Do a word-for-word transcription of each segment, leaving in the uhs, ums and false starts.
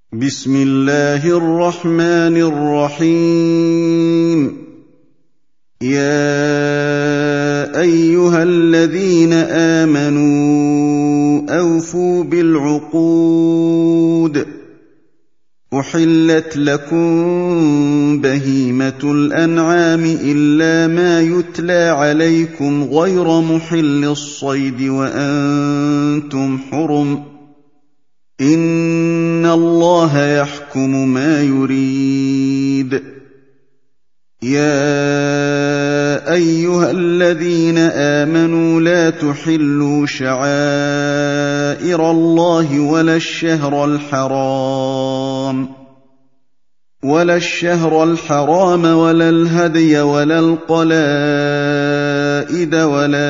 بسم الله الرحمن الرحيم. يا أيها الذين آمنوا أوفوا بالعقود. أحلت لكم بهيمة الأنعام إلا ما يتلى عليكم غير محل الصيد وأنتم حرم. إن الله يحكم ما يريد. يا أيها الذين آمنوا لا تحلوا شعائر الله ولا الشهر الحرام ولا الشهر الحرام ولا الهدي ولا القلائد ولا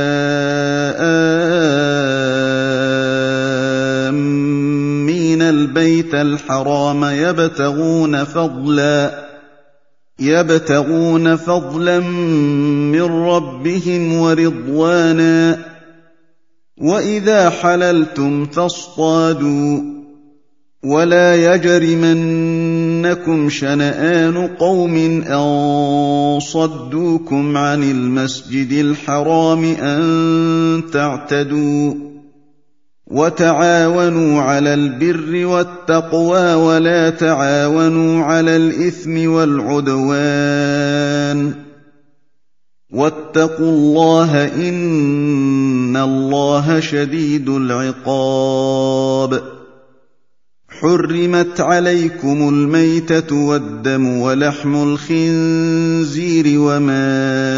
آمين البيت الحرام يبتغون فضلا يبتغون فضلا من ربهم ورضوانا. وإذا حللتم فاصطادوا ولا يجرمنكم شنآن قوم أن صدوكم عن المسجد الحرام أن تعتدوا. وتعاونوا على البر والتقوى ولا تعاونوا على الإثم والعدوان. واتقوا الله إن الله شديد العقاب. حرمت عليكم الميتة والدم ولحم الخنزير وما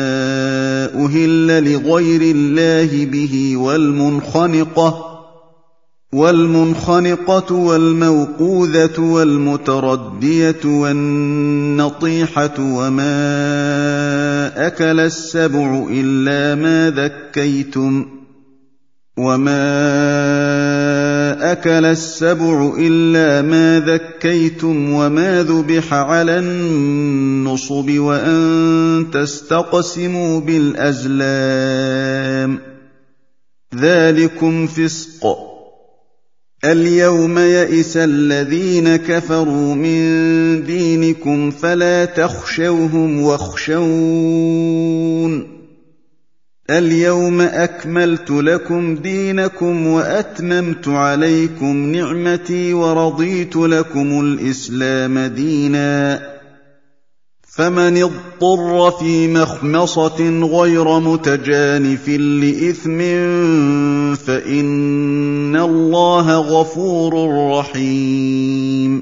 أهل لغير الله به والمنخنقة والمنخنقة والموقوذة والمتردية والنطيحة وما أكل السبع إلا ما ذكيتم وما أكل السبع إلا ما ذكيتم وما ذبح على النصب وأن تستقسموا بالأزلام ذلكم فسق. اليوم يئس الذين كفروا من دينكم فلا تخشوهم واخشون. اليوم أكملت لكم دينكم وأتممت عليكم نعمتي ورضيت لكم الإسلام دينا. فمن اضطر في مخمصة غير متجانف لإثم فإن الله غفور رحيم.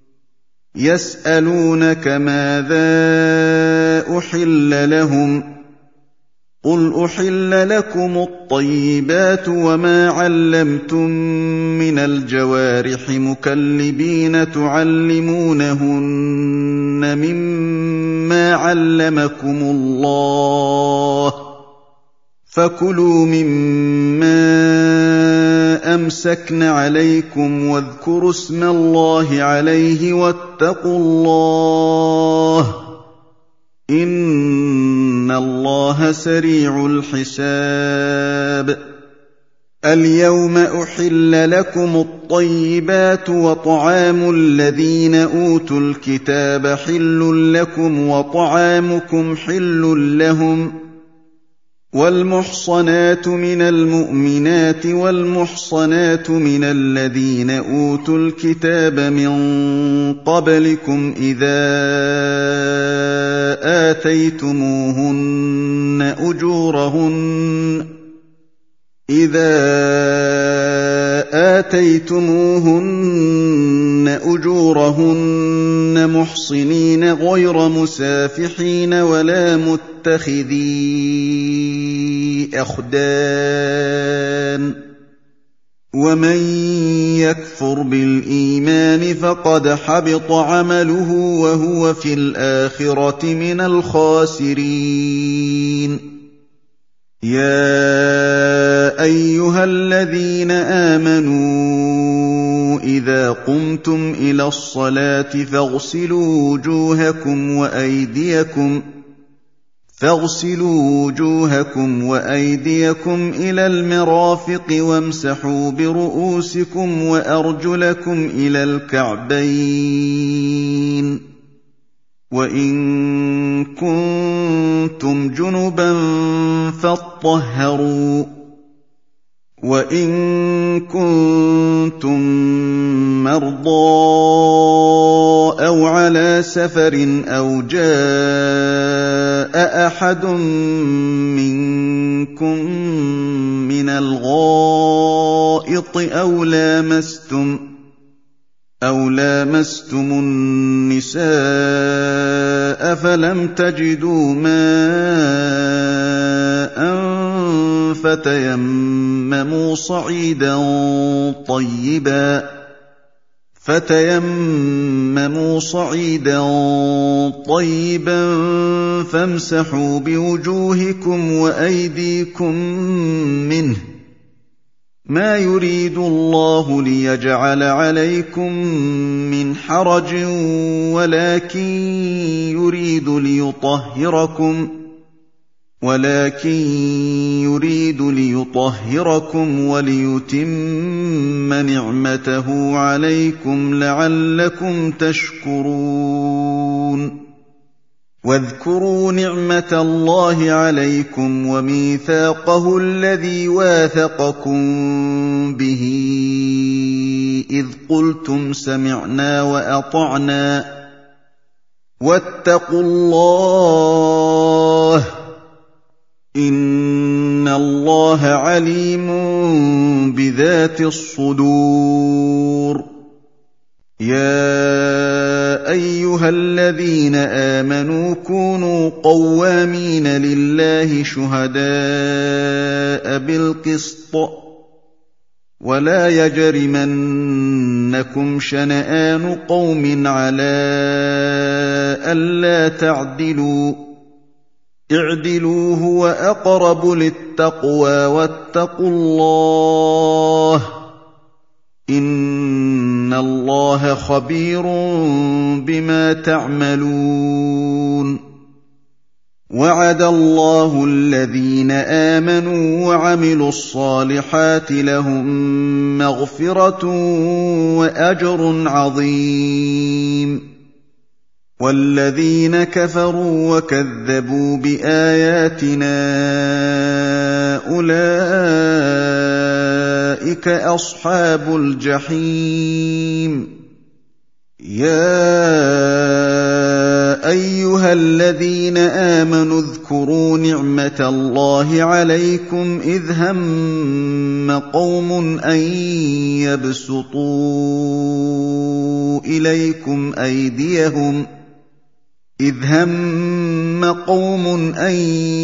يسألونك ماذا أحل لهم قل أحل لكم الطيبات وما علمتم من الجوارح مكلبين تعلمونهن مما علمكم الله فكلوا مما أمسكن عليكم واذكروا اسم الله عليه واتقوا الله إن الله سريع الحساب. اليوم أحل لكم الطيبات وطعام الذين أوتوا الكتاب حل لكم وطعامكم حل لهم. والمحصنات من المؤمنات والمحصنات من الذين أوتوا الكتاب من قبلكم إذا آتيتموهن أجورهن إذا آتيتموهن أجورهن محصنين غير مسافحين ولا متخذي أخدان. ومن يكفر بالإيمان فقد حبط عمله وهو في الآخرة من الخاسرين. يا أيها الذين آمنوا إذا قمتم إلى الصلاة فاغسلوا وجوهكم وأيديكم فاغسلوا وجوهكم وأيديكم إلى المرافق وامسحوا برؤوسكم وأرجلكم إلى الكعبين وإن كنتم جنبا فاطهروا وإن كنتم مرضى أو على سفر أو جاء أحد منكم من الغائط أو لامستم أو لامستم النساء فلم تجدوا ماء فتيمموا صعيدا طيبا فتيمموا صعيدا طيبا فامسحوا بوجوهكم وأيديكم منه ما يريد الله ليجعل عليكم من حرج ولكن يريد ليطهركم ولكن يريد ليطهركم وليتم نعمته عليكم لعلكم تشكرون واذكروا نعمة الله عليكم وميثاقه الذي واثقكم به إذ قلتم سمعنا وأطعنا واتقوا الله إن الله عليم بذات الصدور يا أيها الذين آمنوا كونوا قوامين لله شهداء بالقسط ولا يجرمنكم شنآن قوم على ألا تعدلوا اعدلوا هو أقرب للتقوى واتقوا الله إن الله خبير بما تعملون وعد الله الذين آمنوا وعملوا الصالحات لهم مغفرة وأجر عظيم والذين كفروا وكذبوا بآياتنا أولئك أصحاب الجحيم يا أيها الذين آمنوا اذكروا نعمة الله عليكم إذ هم قوم أن يبسطوا إليكم أيديهم إذ هم قوم أن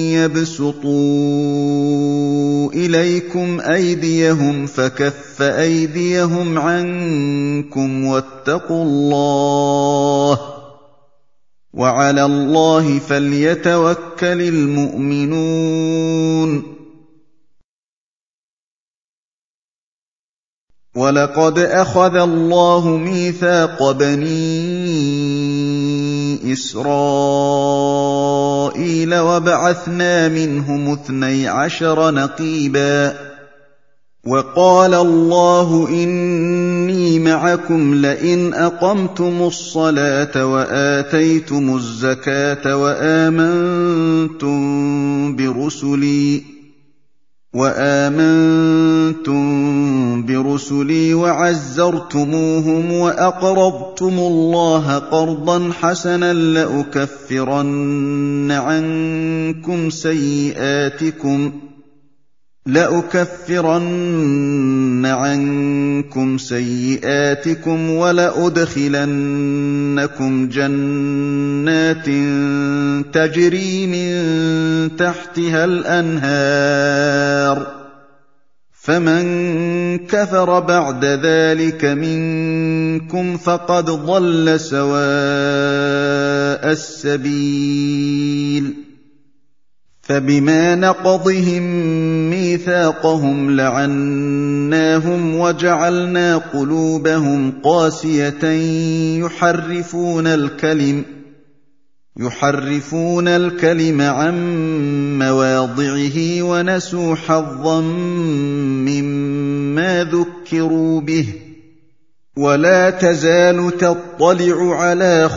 يبسطوا إليكم أيديهم فكف أيديهم عنكم واتقوا الله وعلى الله فليتوكل المؤمنون ولقد أخذ الله ميثاق بني إسرائيل وبعثنا منهم اثني عشر نقيبا وقال الله إني معكم لئن أقمتم الصلاة وآتيتم الزكاة وآمنتم برسلي وآمنتم برسلي وعزرتموهم وأقرضتم الله قرضا حسنا لأكفرن عنكم سيئاتكم لأكفرن عنكم سيئاتكم ولأدخلنكم جنات تجري من تحتها الأنهار فمن كفر بعد ذلك منكم فقد ضل سواء السبيل فبما نقضهم ميثاقهم لعناهم وجعلنا قلوبهم قاسية يحرفون الكلم يحرفون الكلم عن مواضعه ونسوا حظا مما ذكروا به ولا تزال تطلع على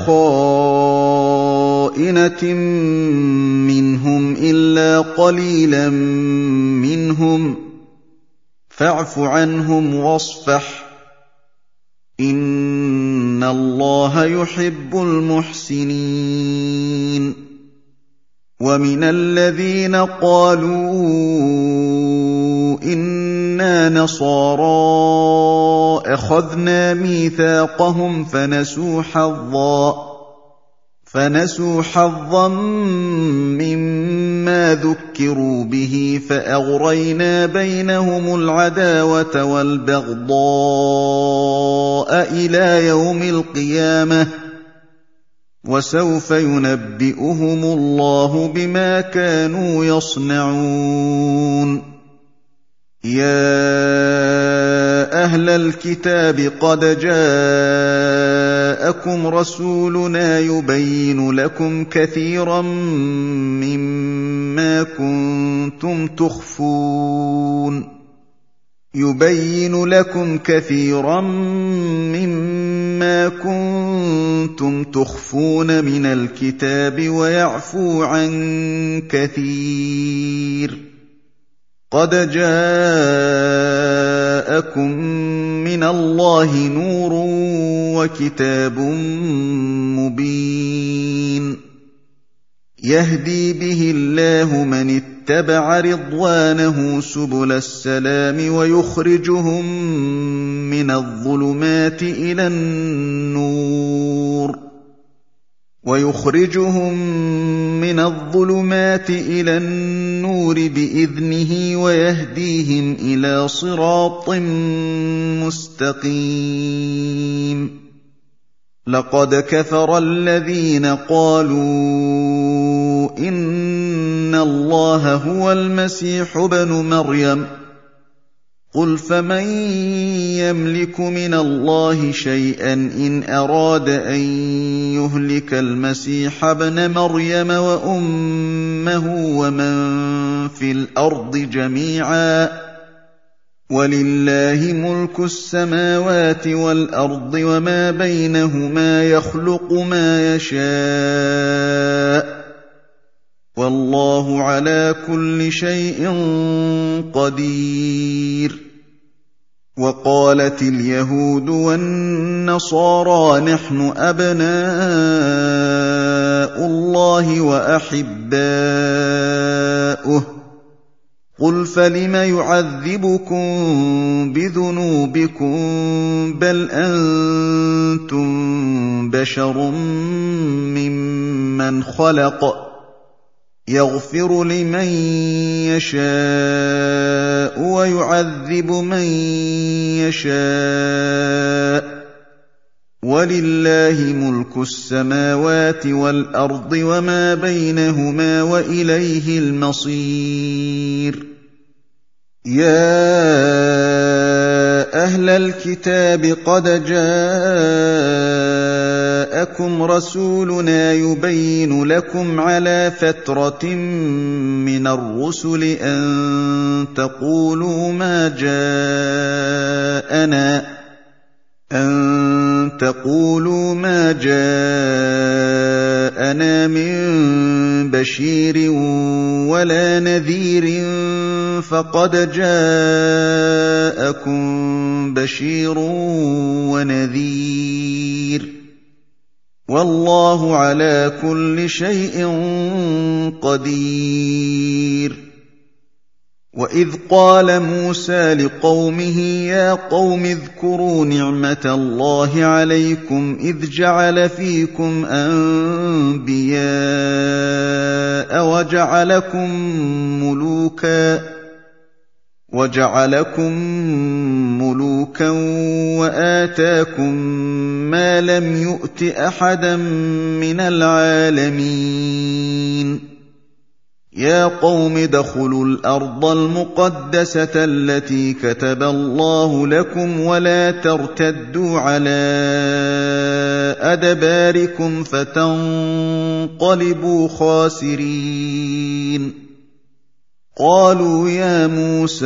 خائنة منهم إلا قليلا منهم فاعف عنهم واصفح إن الله يحب المحسنين ومن الذين قالوا إنا نصارى أخذنا ميثاقهم فنسوا حظا فنسوا حظا مما ذكروا به فأغرينا بينهم العداوة والبغضاء إلى يوم القيامة وسوف ينبئهم الله بما كانوا يصنعون يا أهل الكتاب قد جاءكم رسولنا يبين لكم كثيرا مما كنتم تخفون يبين لكم كثيرا مما كنتم تخفون من الكتاب ويعفو عن كثير قد جاءكم من الله نور وكتاب مبين يهدي به الله من اتبع رضوانه سبل السلام ويخرجهم من الظلمات إلى النور ويخرجهم من الظلمات إلى النور بإذنه ويهديهم إلى صراط مستقيم لقد كفر الذين قالوا إن الله هو المسيح ابن مريم قل فمن يملك من الله شيئا إن أراد أن يهلك المسيح ابن مريم وأمه ومن في الأرض جميعا ولله ملك السماوات والأرض وما بينهما يخلق ما يشاء والله على كل شيء قدير وقالت اليهود والنصارى نحن أبناء الله وأحباؤه قل فلم يعذبكم بذنوبكم بل أنتم بشر ممن خلق يغفر لمن يشاء ويعذب من يشاء ولله ملك السماوات والأرض وما بينهما وإليه المصير يا أهل الكتاب قد جاءكم رسولنا يبين لكم على فترة من الرسل أن تقولوا ما جاءنا أن تقولوا ما جاءنا من بشير ولا نذير فقد جاءكم بشير ونذير والله على كل شيء قدير وإذ قال موسى لقومه يا قوم اذكروا نعمة الله عليكم إذ جعل فيكم أنبياء وجعلكم ملوكا وجعلكم ملوكا وآتاكم ما لم يؤت أحدا من العالمين يا قوم ادخلوا الأرض المقدسة التي كتب الله لكم ولا ترتدوا على أدباركم فتنقلبوا خاسرين قالوا يا موسى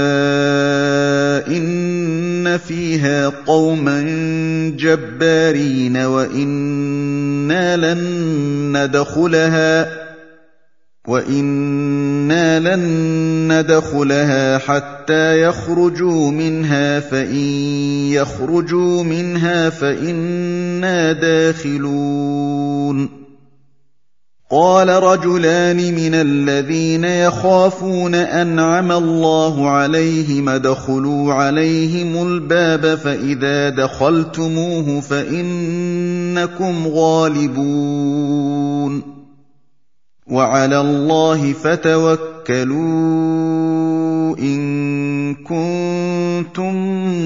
إن فيها قوما جبارين وإنا لن ندخلها وَإِنَّا لَن نَّدْخُلَهَا حَتَّىٰ يَخْرُجُوا مِنْهَا فَإِن يَخْرُجُوا مِنْهَا فَإِنَّا دَاخِلُونَ قَالَ رَجُلَانِ مِنَ الَّذِينَ يَخَافُونَ أَنْعَمَ اللَّهُ عَلَيْهِمُ ادْخُلُوا عَلَيْهِمُ الْبَابَ فَإِذَا دَخَلْتُمُوهُ فَإِنَّكُمْ غَالِبُونَ وَعَلَى اللَّهِ فَتَوَكَّلُوا إِن كُنتُم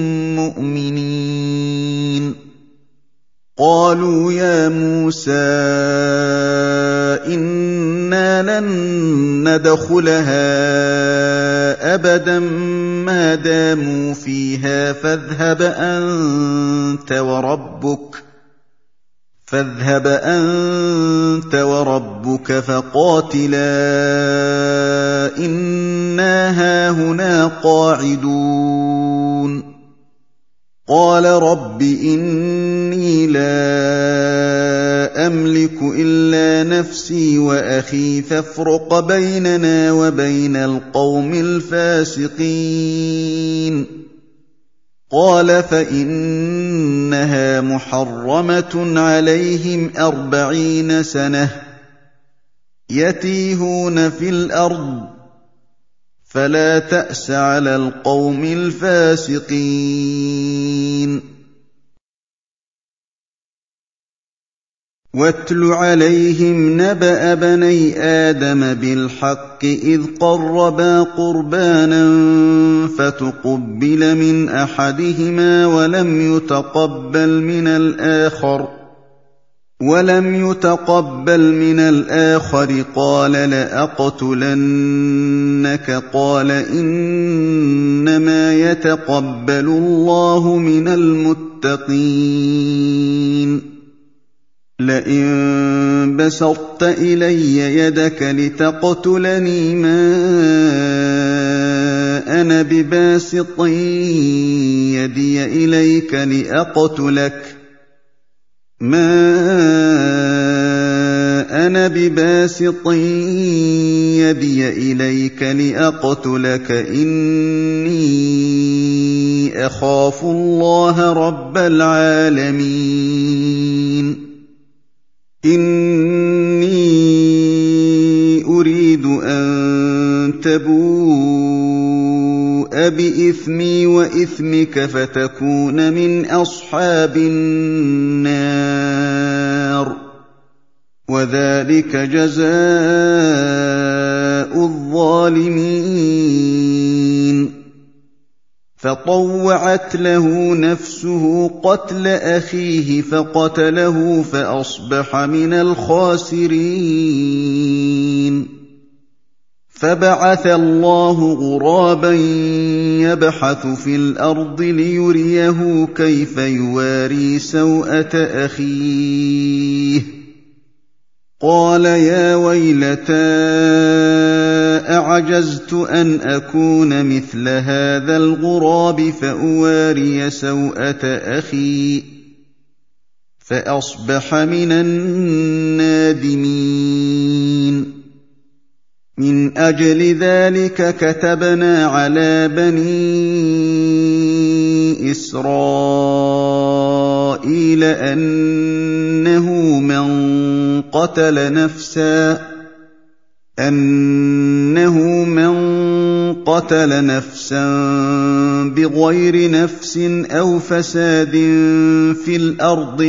مُّؤْمِنِينَ قَالُوا يَا مُوسَىٰ إِنَّا لَن نَّدْخُلَهَا أَبَدًا مَّا دَامُوا فِيهَا فاذهب أَنتَ وَرَبُّكَ فاذهب أنت وربك فقاتلا إنا هاهنا قاعدون قال رب إني لا أملك إلا نفسي وأخي فافرق بيننا وبين القوم الفاسقين قال فإنها محرمة عليهم أربعين سنة يتيهون في الأرض فلا تأس على القوم الفاسقين واتل عليهم نبأ بني آدم بالحق إذ قربا قربانا فتقبل من أحدهما ولم يتقبل من الآخر ولم يتقبل من الآخر قال لأقتلنك قال إنما يتقبل الله من المتقين لئن بسطت إلي يدك لتقتلني ما أنا بباسط يدي إليك لأقتلك ما أنا بباسط يدي إليك لأقتلك إني أخاف الله رب العالمين إني أريد أن تبوء بإثمي وإثمك فتكون من أصحاب النار وذلك جزاء الظالمين فطوعت له نفسه قتل أخيه فقتله فأصبح من الخاسرين فبعث الله غرابا يبحث في الأرض ليريه كيف يواري سوءة أخيه قال يا ويلتى أعجزت أن أكون مثل هذا الغراب فأواري سوءة أخي فأصبح من النادمين من أجل ذلك كتبنا على بني إسرائيل أنه من قتل نفسا أنه من قتل نفسا بغير نفس أو فساد في الأرض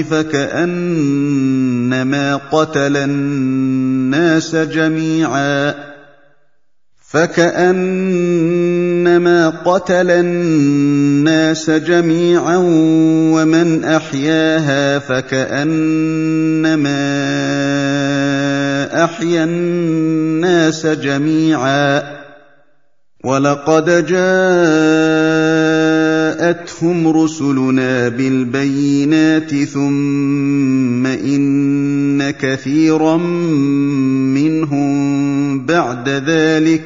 فكأنما قتل الناس جميعا فكأنما قتل الناس جميعا ومن أحياها فكأنما أحيا الناس جميعا ولقد جاءتهم رسلنا بالبينات ثم إن كثيرا منهم بعد ذلك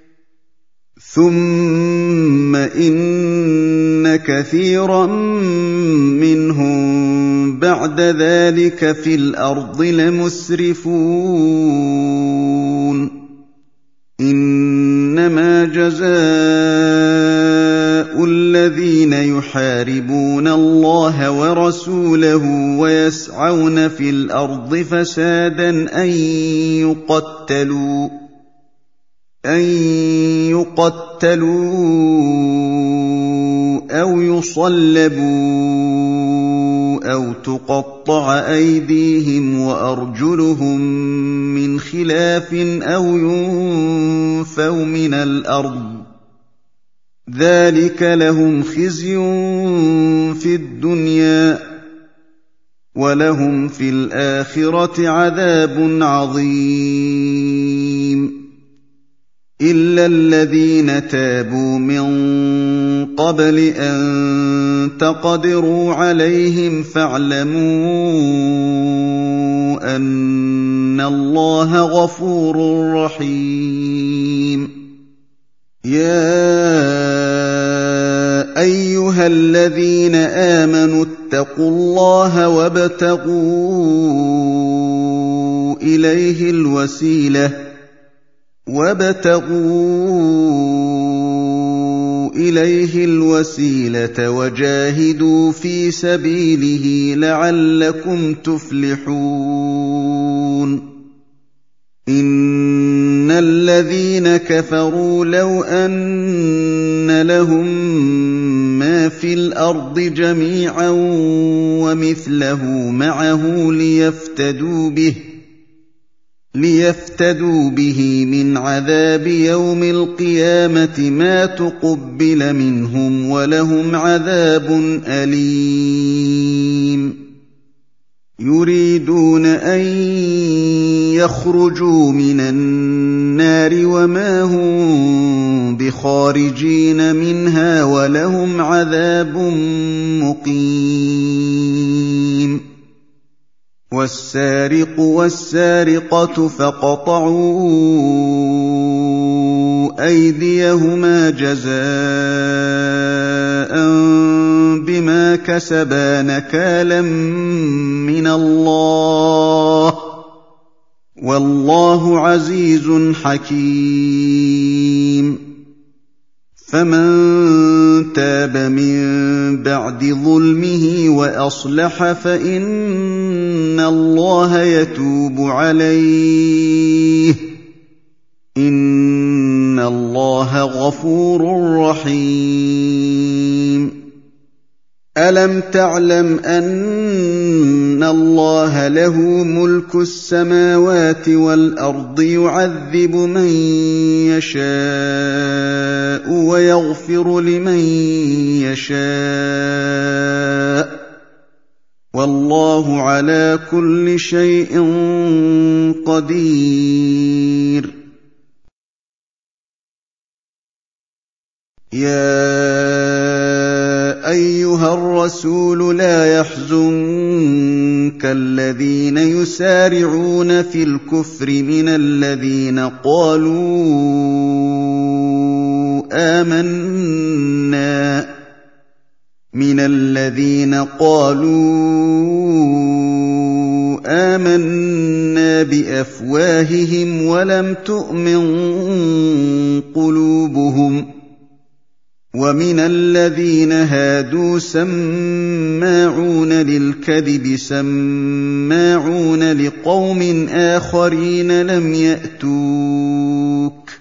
ثم إن كثيرا منهم بعد ذلك في الأرض لمسرفون إنما جزاء الذين يحاربون الله ورسوله ويسعون في الأرض فسادا أن يقتلوا أن يقتلوا أو يصلبوا أو تقطع أيديهم وأرجلهم من خلاف أو ينفوا من الأرض ذلك لهم خزي في الدنيا ولهم في الآخرة عذاب عظيم إلا الذين تابوا من قبل أن تقدروا عليهم فاعلموا أن الله غفور رحيم يا أيها الذين آمنوا اتقوا الله وابتغوا إليه الوسيلة وابتغوا إليه الوسيلة وجاهدوا في سبيله لعلكم تفلحون إن الذين كفروا لو أن لهم ما في الأرض جميعا ومثله معه ليفتدوا به ليفتدوا به من عذاب يوم القيامة ما تقبل منهم ولهم عذاب أليم يريدون أن يخرجوا من النار وما هم بخارجين منها ولهم عذاب مقيم والسارق والسارقة فاقطعوا أيديهما جزاء بما كسبا نكالا من الله والله عزيز حكيم فمن تاب من بعد ظلمه وأصلح فإن الله يتوب عليه إن الله غفور رحيم ألم تعلم أن الله له ملك السماوات والأرض يعذب من يشاء ويغفر لمن يشاء والله على كل شيء قدير يا أيها الرسول لا يحزنك الذين يسارعون في الكفر من الذين قالوا آمنا من الذين قالوا آمنا بأفواههم ولم تؤمن قلوبهم ومن الذين هادوا سماعون للكذب سماعون لقوم آخرين لم يأتوك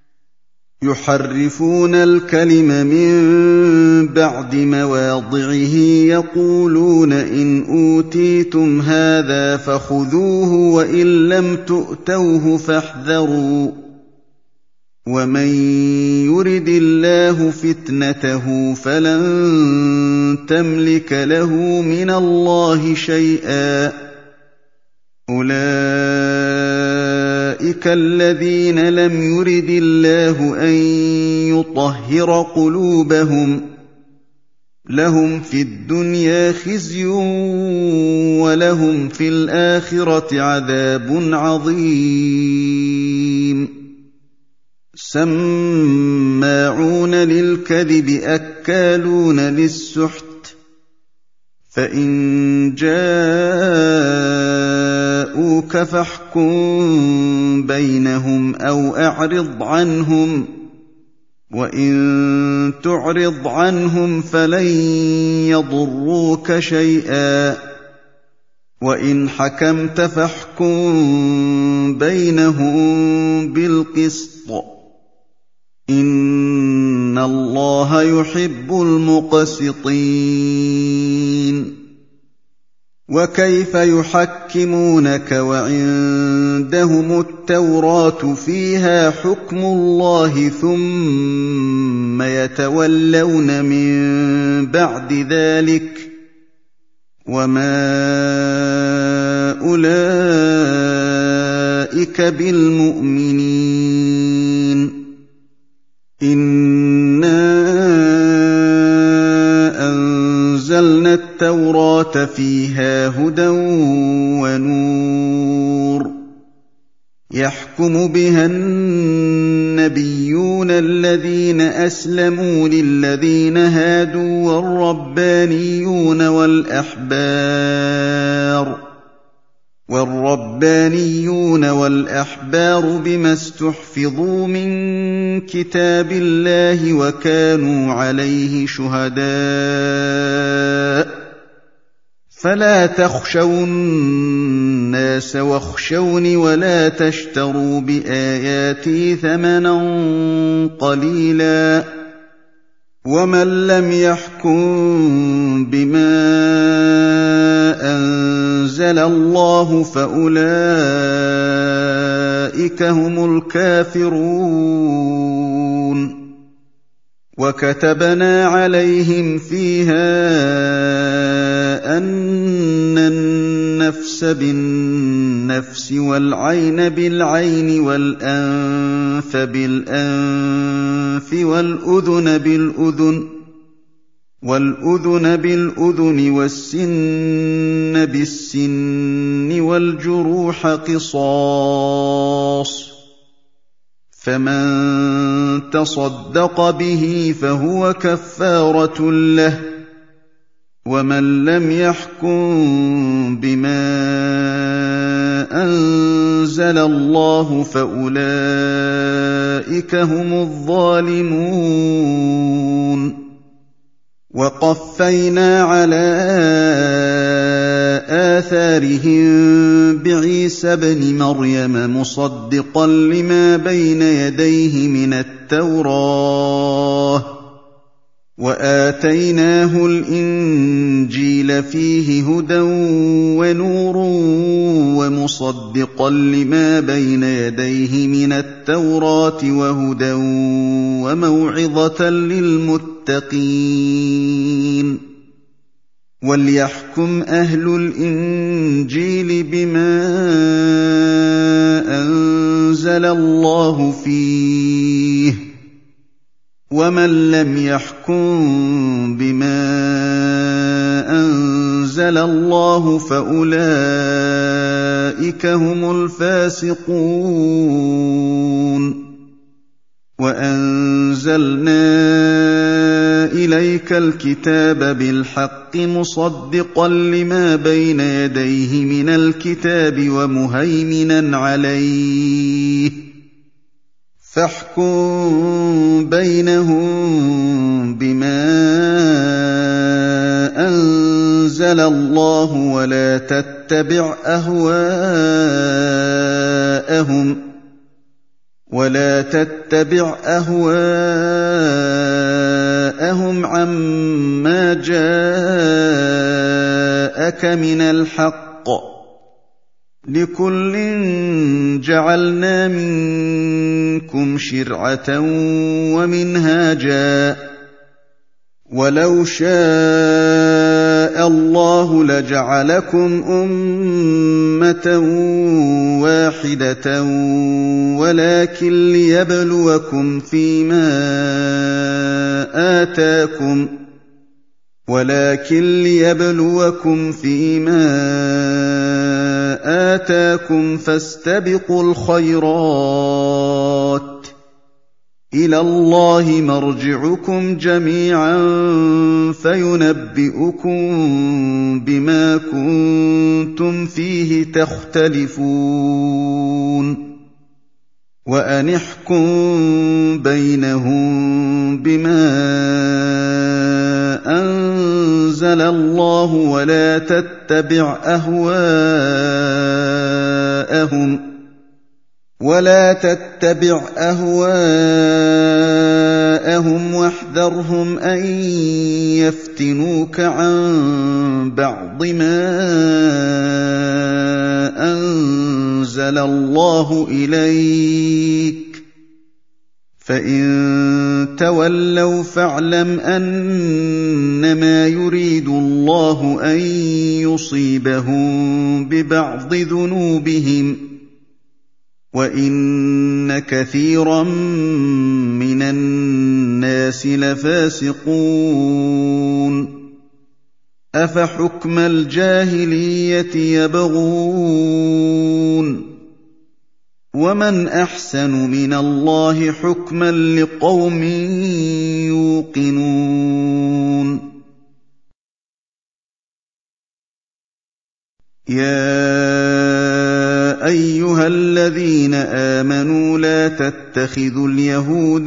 يحرفون الكلم من بعد مواضعه يقولون إن أوتيتم هذا فخذوه وإن لم تؤتوه فاحذروا ومن يرد الله فتنته فلن تملك له من الله شيئا أولئك الذين لم يرد الله أن يطهر قلوبهم لهم في الدنيا خزي ولهم في الآخرة عذاب عظيم سماعون للكذب أكالون للسحت فإن جاءوك فاحكم بينهم أو أعرض عنهم وإن تعرض عنهم فلن يضروك شيئا وإن حكمت فاحكم بينهم بالقسط إن الله يحب المقسطين وكيف يحكمونك وعندهم التوراة فيها حكم الله ثم يتولون من بعد ذلك وما أولئك بالمؤمنين إنا أنزلنا التوراة فيها هدى ونور يحكم بها النبيون الذين أسلموا للذين هادوا والربانيون والأحبار والربانيون والأحبار بما استحفظوا من كتاب الله وكانوا عليه شهداء فلا تخشوا الناس واخشوني ولا تشتروا بآياتي ثمنا قليلا ومن لم يحكم بما أنزل الله فأولئك هم الكافرون وكتبنا عليهم فيها أن النفس بالنفس والعين بالعين والأنف بالأنف والأذن بالأذن والأذن بالأذن والسن بالسن والجروح قصاص فمن تصدق به فهو كفارة له ومن لم يحكم بما أنزل الله فأولئك هم الظالمون وقفينا على آثارهم بعيسى ابن مريم مصدقا لما بين يديه من التوراة وآتيناه الإنجيل فيه هدى ونور ومصدقا لما بين يديه من التوراة وهدى وموعظة للمتقين وليحكم أهل الإنجيل بما أنزل الله فيه ومن لم يحكم بما أنزل الله فأولئك هم الفاسقون وأنزلنا إليك الكتاب بالحق مصدقا لما بين يديه من الكتاب ومهيمنا عليه فاحكم بينهم بما أنزل الله ولا تتبع أهواءهم ولا تتبع أهواءهم عما جاءك من الحق لِكُلٍّ جَعَلْنَا مِنكُمْ شِرْعَةً وَمِنْهَاجًا ۚ وَلَوْ شَاءَ اللَّهُ لَجَعَلَكُمْ أُمَّةً وَاحِدَةً وَلَٰكِن لِّيَبْلُوَكُمْ فِيمَا آتَاكُمْ وَلَٰكِن لِّيَبْلُوَكُمْ فِيمَا آتَاكُمْ فَاسْتَبِقُوا الْخَيْرَاتِ ۚ إِلَى اللَّهِ مَرْجِعُكُمْ جَمِيعًا فَيُنَبِّئُكُم بِمَا كُنتُمْ فِيهِ تَخْتَلِفُونَ وَأَنِ احْكُم بَيْنَهُم بِمَا أَنزَلَ اللَّهُ وَلَا تَتَّبِعْ أَهْوَاءَهُمْ وَلَا تَتَّبِعْ أَهْوَاءَهُمْ وَاحْذَرْهُمْ أَن يَفْتِنُوكَ عَن بَعْضِ مَا أَنزَلَ اللَّهُ إِلَيْكَ ۖ فَإِن تَوَلَّوْا فَاعْلَمْ أَنَّمَا يُرِيدُ اللَّهُ أَن يُصِيبَهُم بِبَعْضِ ذُنُوبِهِمْ ۗ وَإِنَّ كَثِيرًا مِّنَ النَّاسِ لَفَاسِقُونَ أَفَحُكْمَ الْجَاهِلِيَّةِ يَبْغُونَ وَمَنْ أَحْسَنُ مِنَ اللَّهِ حُكْمًا لِّقَوْمٍ يُوقِنُونَ يَا أَيُّهَا الَّذِينَ آمَنُوا لَا تَتَّخِذُوا الْيَهُودَ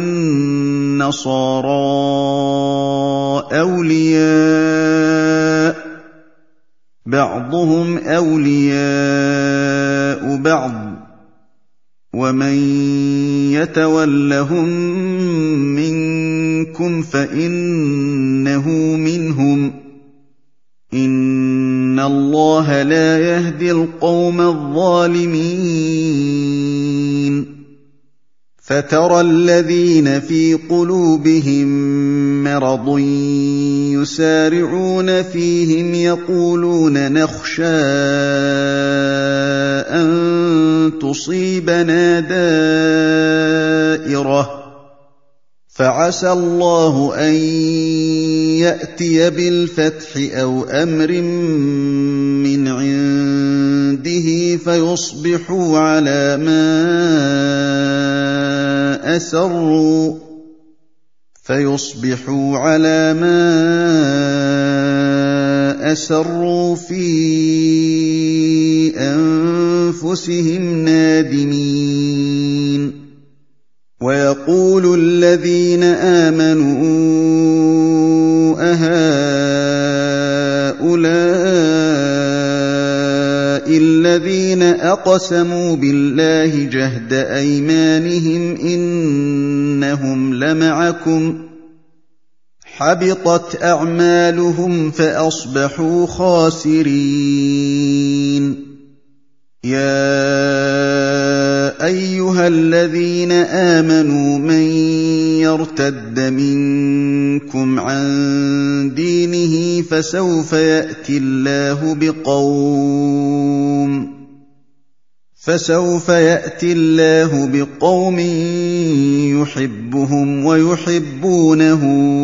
وَالنَّصَارَىٰ أَوْلِيَاءَ ۘ بَعْضُهُمْ أَوْلِيَاءُ بَعْضٍ ۚ وَمَن يَتَوَلَّهُم مِّنكُمْ فَإِنَّهُ مِنْهُمْ ۗ إِنَّ اللَّهَ لَا يَهْدِي الْقَوْمَ الظَّالِمِينَ فَتَرَى الَّذِينَ فِي قُلُوبِهِم مَّرَضٌ يُسَارِعُونَ فِيهِمْ يَقُولُونَ نَخْشَىٰ أَن تُصِيبَنَا دَائِرَةٌ ۚ فَعَسَى اللَّهُ أَن يَأْتِيَ بِالْفَتْحِ أَوْ أَمْرٍ مِّنْ عِندِهِ فَيُصْبِحُوا عَلَىٰ مَا أَسَرُّوا فَيُصْبِحُوا عَلَىٰ مَا أَسَرُّوا فِي أَنفُسِهِمْ نَادِمِينَ وَيَقُولُ الَّذِينَ آمَنُوا أَهَٰؤُلَاءِ الَّذِينَ أَقْسَمُوا بِاللَّهِ جَهْدَ أَيْمَانِهِمْ إِنَّهُمْ لَمَعَكُمْ ۚ حَبِطَتْ أَعْمَالُهُمْ فَأَصْبَحُوا خَاسِرِينَ يَا أَيُّهَا الَّذِينَ آمَنُوا مَن يَرْتَدَّ مِنكُمْ عَن دِينِهِ فَسَوْفَ يَأْتِي اللَّهُ بِقَوْمٍ فَسَوْفَ يَأْتِي اللَّهُ بِقَوْمٍ يُحِبُّهُمْ وَيُحِبُّونَهُ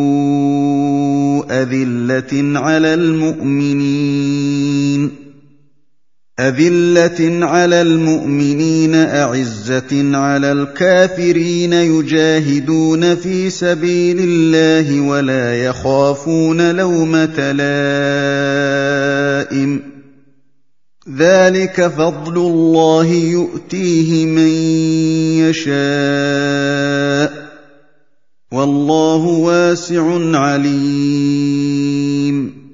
أَذِلَّةٍ عَلَى الْمُؤْمِنِينَ أَذِلَّةٍ عَلَى الْمُؤْمِنِينَ أَعِزَّةٍ عَلَى الْكَافِرِينَ يُجَاهِدُونَ فِي سَبِيلِ اللَّهِ وَلَا يَخَافُونَ لَوْمَةَ لَائِمٍ ۚ ذَٰلِكَ فَضْلُ اللَّهِ يُؤْتِيهِ مَن يَشَاءُ ۚ وَاللَّهُ وَاسِعٌ عَلِيمٌ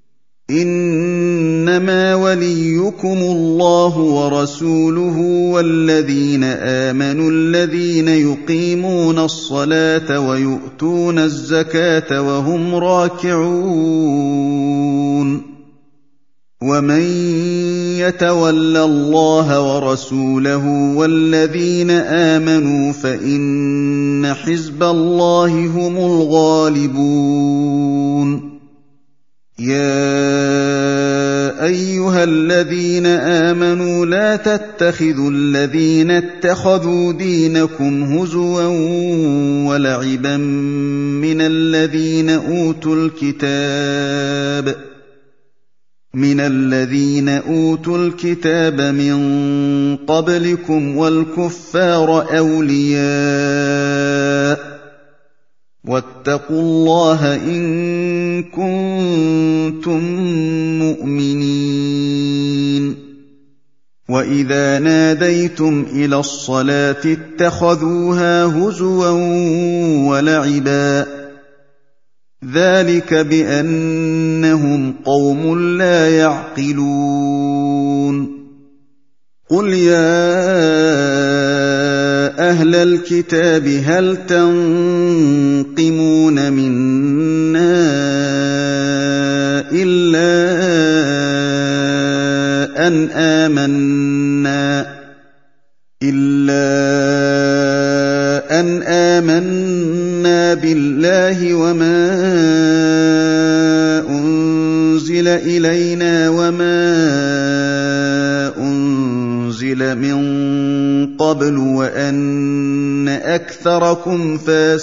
إِنَّمَا وَلِيُّكُمُ اللَّهُ وَرَسُولُهُ وَالَّذِينَ آمَنُوا الَّذِينَ يُقِيمُونَ الصَّلَاةَ وَيُؤْتُونَ الزَّكَاةَ وَهُمْ راكعون وَمَن يتول الله ورسوله والذين آمنوا فإن حزب الله هم الغالبون. يا أيها الذين آمنوا لا تتخذوا الذين اتخذوا دينكم هزوا ولعبا من الذين أوتوا الكتاب من الذين أوتوا الكتاب من قبلكم والكفار أولياء واتقوا الله إن كنتم مؤمنين. وإذا ناديتم إلى الصلاة اتخذوها هزوا ولعبا ذلك بأنهم قوم لا يعقلون. قل يا أهل الكتاب هل تنقمون منا إلا أن آمنا إلا أن آمنا بالله وما أنزل إلينا وما أنزل من قبل وأن أكثركم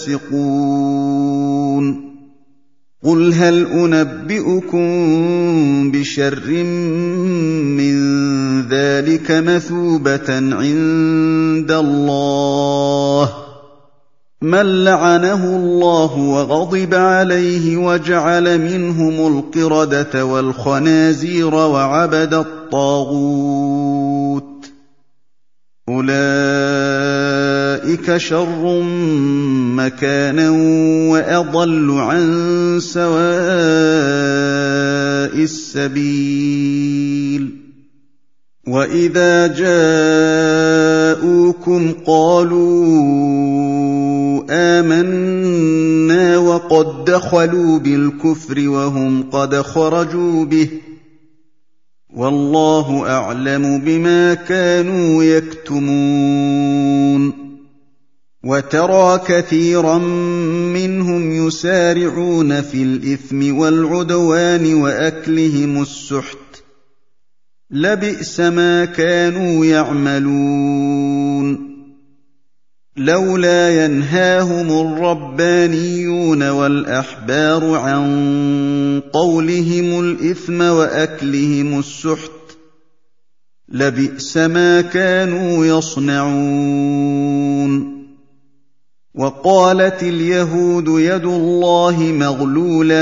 فاسقون. قل هل أنبئكم بشر من ذلك مثوبة عند الله من لعنه الله وغضب عليه وجعل منهم القردة والخنازير وعبد الطاغوت أولئك شر مكانا وأضل عن سواء السبيل. وإذا جاءوكم قالوا آمنا وقد دخلوا بالكفر وهم قد خرجوا به والله أعلم بما كانوا يكتمون. وترى كثيرا منهم يسارعون في الإثم والعدوان وأكلهم السحت لبئس ما كانوا يعملون. لولا ينهاهم الربانيون والأحبار عن قولهم الإثم وأكلهم السحت لبئس ما كانوا يصنعون. وقالت اليهود يد الله مغلولة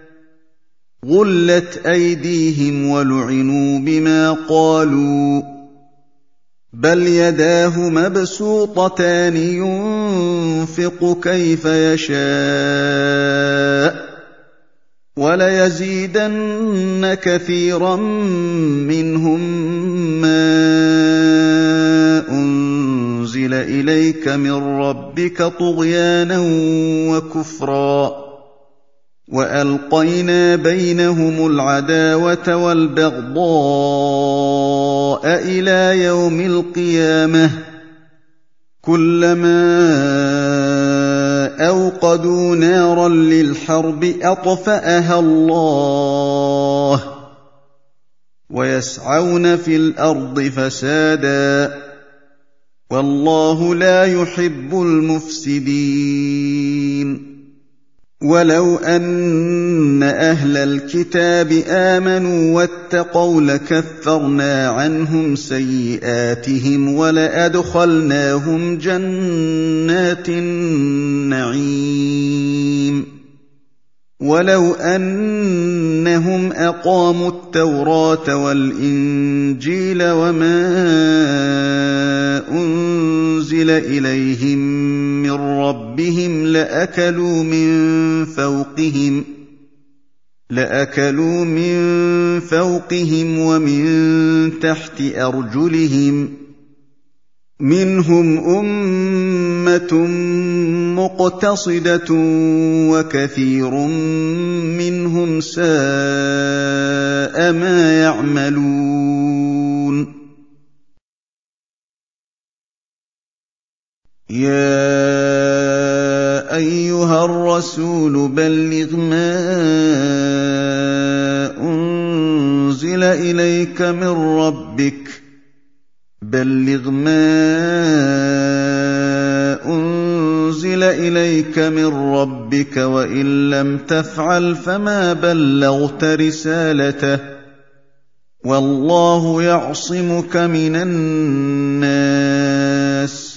غلت أيديهم ولعنوا بما قالوا بل يداه مبسوطتان ينفق كيف يشاء وليزيدن كثيرا منهم ما أنزل إليك من ربك طغيانا وكفرا وألقينا بينهم العداوة والبغضاء إلى يوم القيامة كلما أوقدوا نارا للحرب أطفأها الله ويسعون في الأرض فسادا والله لا يحب المفسدين. ولو أن أهل الكتاب آمنوا واتقوا لكفرنا عنهم سيئاتهم ولأدخلناهم جنات النعيم. ولو أنهم أقاموا التوراة والإنجيل وما أنزل إليهم من ربهم لأكلوا من فوقهم لأكلوا من فوقهم ومن تحت أرجلهم منهم أمة مقتصدة وكثير منهم ساء ما يعملون. الرَّسُولُ بَلِّغْ مَا أُنزِلَ إِلَيْكَ مِن رَّبِّكَ بَلِّغْ مَا أُنزِلَ إِلَيْكَ مِن رَّبِّكَ وَإِن لَّمْ تَفْعَلْ فَمَا بَلَّغْتَ رِسَالَتَهُ وَاللَّهُ يَعْصِمُكَ مِنَ النَّاسِ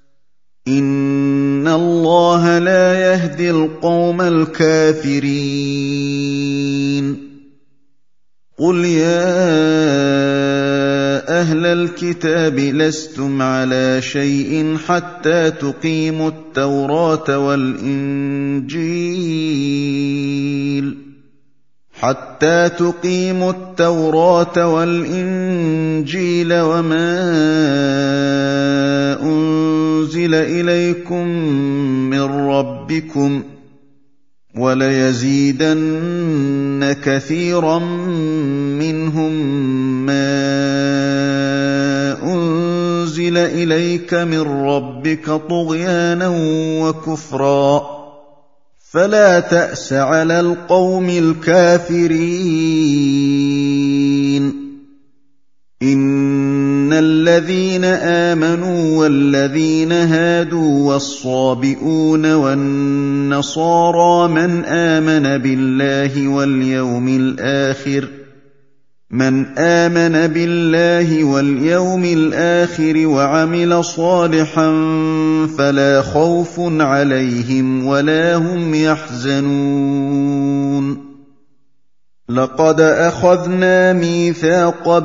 إِنَّ اللَّهَ لَا يَهْدِي الْقَوْمَ الْكَافِرِينَ قُلْ يَا أَهْلَ الْكِتَابِ لَسْتُمْ عَلَىٰ شَيْءٍ حَتَّىٰ تُقِيمُوا التَّوْرَاةَ وَالْإِنجِيلَ حَتَّىٰ تُقِيمُوا التَّوْرَاةَ وَالْإِنجِيلَ وَمَا أُنزِلَ إِلَيْكُم مِّن رَّبِّكُمْ ۗ وَلَيَزِيدَنَّ كَثِيرًا مِّنْهُم مَّا أُنزِلَ إِلَيْكَ مِن رَّبِّكَ طُغْيَانًا وَكُفْرًا ۖ فَلَا تَأْسَ عَلَى الْقَوْمِ الْكَافِرِينَ إِنَّ الَّذِينَ آمَنُوا وَالَّذِينَ هَادُوا وَالصَّابِئُونَ وَالنَّصَارَىٰ مَنْ آمَنَ بِاللَّهِ وَالْيَوْمِ الْآخِرِ مَنْ آمَنَ بِاللَّهِ وَالْيَوْمِ الْآخِرِ وَعَمِلَ صَالِحًا فَلَا خَوْفٌ عَلَيْهِمْ وَلَا هُمْ يَحْزَنُونَ لَقَدْ أَخَذْنَا مِيثَاقَ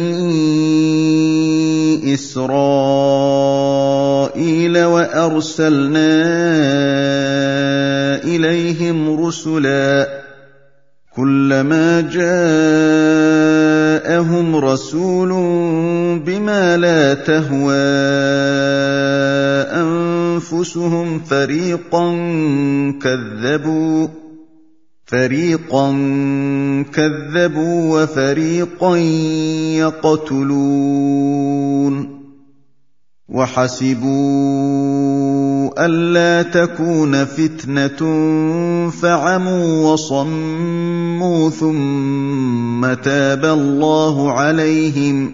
بَنِي إِسْرَائِيلَ وَأَرْسَلْنَا إِلَيْهِمْ رُسُلًا كُلَّمَا جَاءَهُمْ رَسُولٌ بِمَا لَا تَهْوَىٰ أَنفُسُهُمْ فَرِيقًا كَذَّبُوا فَرِيقًا كَذَّبُوا وَفَرِيقًا يَقْتُلُونَ وَحَسِبُوا أَلَّا تَكُونَ فِتْنَةٌ فَعَمُوا وَصَمُّوا ثُمَّ تَابَ اللَّهُ عَلَيْهِمْ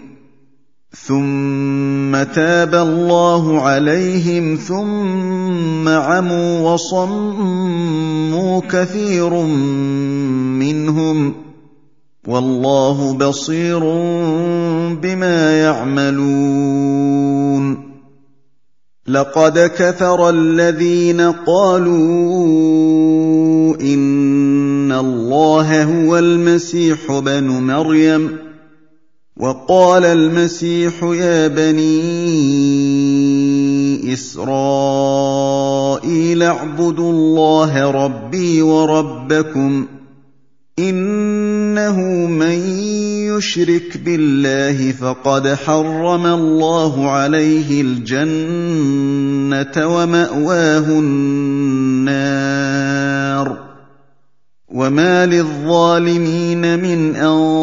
ثُمَّ تَابَ اللَّهُ عَلَيْهِمْ ثُمَّ عَمُوا وَصَمُّوا كَثِيرٌ مِّنْهُمْ وَاللَّهُ بَصِيرٌ بِمَا يَعْمَلُونَ لَقَدْ كَفَرَ الَّذِينَ قَالُوا إِنَّ اللَّهَ هُوَ الْمَسِيحُ ابْنُ مَرْيَمَ وَقَالَ الْمَسِيحُ يَا بَنِي إِسْرَائِيلَ اعْبُدُوا اللَّهَ رَبِّي وَرَبَّكُمْ إِنَّهُ مَن يُشْرِكْ بِاللَّهِ فَقَدْ حَرَّمَ اللَّهُ عَلَيْهِ الْجَنَّةَ وَمَأْوَاهُ النَّارُ وَمَا لِلظَّالِمِينَ مِنْ